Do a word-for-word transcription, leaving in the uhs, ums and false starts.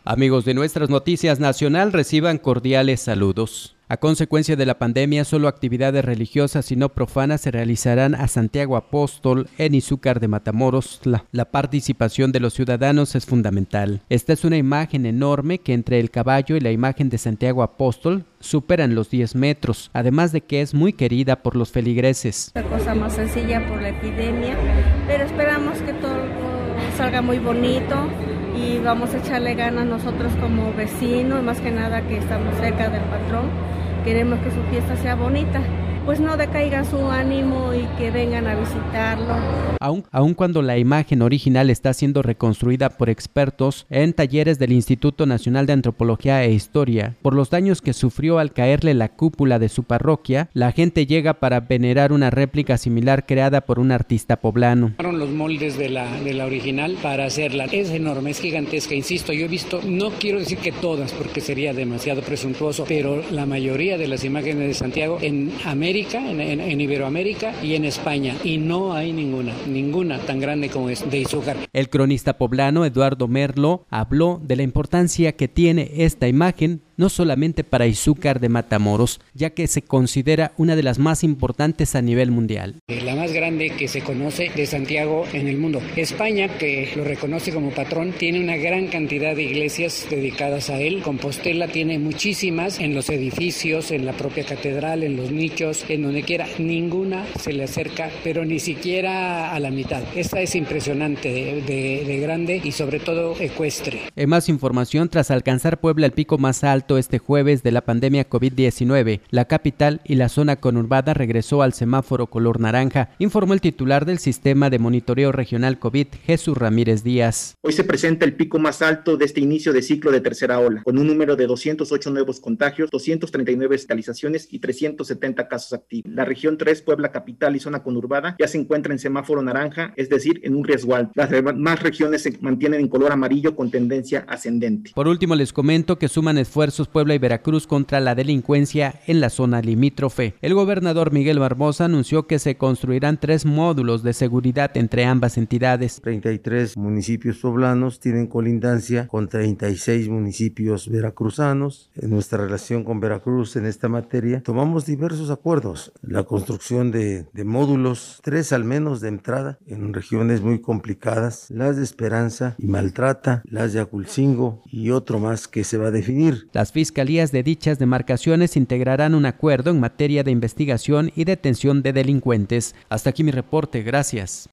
Amigos de Nuestras Noticias Nacional, reciban cordiales saludos. A consecuencia de la pandemia, solo actividades religiosas y no profanas se realizarán a Santiago Apóstol en Izúcar de Matamoros. La, la participación de los ciudadanos es fundamental. Esta es una imagen enorme que entre el caballo y la imagen de Santiago Apóstol superan los diez metros, además de que es muy querida por los feligreses. La cosa más sencilla por la epidemia, pero esperamos que todo salga muy bonito. Y vamos a echarle ganas nosotros como vecinos, más que nada que estamos cerca del patrón, queremos que su fiesta sea bonita, pues no decaiga su ánimo y que vengan a visitarlo. Aun, aun cuando la imagen original está siendo reconstruida por expertos en talleres del Instituto Nacional de Antropología e Historia, por los daños que sufrió al caerle la cúpula de su parroquia, la gente llega para venerar una réplica similar creada por un artista poblano. Los moldes de la, de la original para hacerla. Es enorme, es gigantesca, insisto, yo he visto, no quiero decir que todas porque sería demasiado presuntuoso, pero la mayoría de las imágenes de Santiago en América En, en, en Iberoamérica y en España, y no hay ninguna, ninguna tan grande como es de Izúcar. El cronista poblano Eduardo Merlo habló de la importancia que tiene esta imagen no solamente para Izúcar de Matamoros, ya que se considera una de las más importantes a nivel mundial. La más grande que se conoce de Santiago en el mundo. España, que lo reconoce como patrón, tiene una gran cantidad de iglesias dedicadas a él. Compostela tiene muchísimas en los edificios, en la propia catedral, en los nichos, en donde quiera. Ninguna se le acerca, pero ni siquiera a la mitad. Esta es impresionante de, de, de grande y sobre todo ecuestre. En más información, tras alcanzar Puebla el pico más alto este jueves de la pandemia COVID diecinueve, la capital y la zona conurbada regresó al semáforo color naranja, informó el titular del Sistema de Monitoreo Regional COVID, Jesús Ramírez Díaz. Hoy se presenta el pico más alto de este inicio de ciclo de tercera ola, con un número de doscientos ocho nuevos contagios, doscientas treinta y nueve hospitalizaciones y trescientos setenta casos activos. La región tres, Puebla capital y zona conurbada, ya se encuentra en semáforo naranja, es decir, en un riesgo alto. Las demás regiones se mantienen en color amarillo con tendencia ascendente. Por último, les comento que suman esfuerzos Puebla y Veracruz contra la delincuencia en la zona limítrofe. El gobernador Miguel Barbosa anunció que se construirán tres módulos de seguridad entre ambas entidades. treinta y tres municipios poblanos tienen colindancia con treinta y seis municipios veracruzanos. En nuestra relación con Veracruz en esta materia tomamos diversos acuerdos. La construcción de, de módulos, tres al menos de entrada, en regiones muy complicadas, las de Esperanza y Maltrata, las de Aculcingo y otro más que se va a definir. Las fiscalías de dichas demarcaciones integrarán un acuerdo en materia de investigación y detención de delincuentes. Hasta aquí mi reporte, gracias.